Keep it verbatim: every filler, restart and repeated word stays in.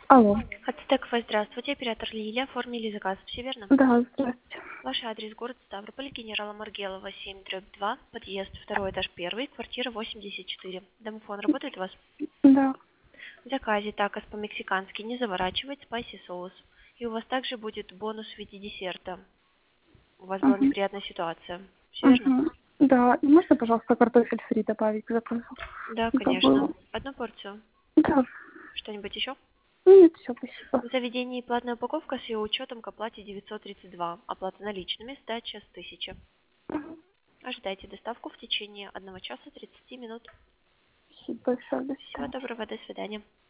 Алло. Ацтекфа, здравствуйте, оператор Лилия, оформили заказ, все верно? Да, здравствуйте. Ваш адрес, город Ставрополь, генерала Маргелова, семь, дробь два, подъезд, второй этаж, первый, квартира восемьдесят четыре. Домофон работает у вас? Да. В заказе такос по-мексикански не заворачивать, спайси соус. И у вас также будет бонус в виде десерта. У вас была Угу. неприятная ситуация, все верно? Угу. Да. И можно, пожалуйста, картофель фри добавить к заказу? Да, конечно. Забыла. Одну порцию. Да. Что-нибудь еще? Нет, все, спасибо. В заведении платная упаковка с ее учетом к оплате девятьсот тридцать два. Оплата наличными, сдача с тысячи. Мгм. Ожидайте доставку в течение одного часа тридцати минут. Спасибо большое. До Всего свидания. доброго, до свидания.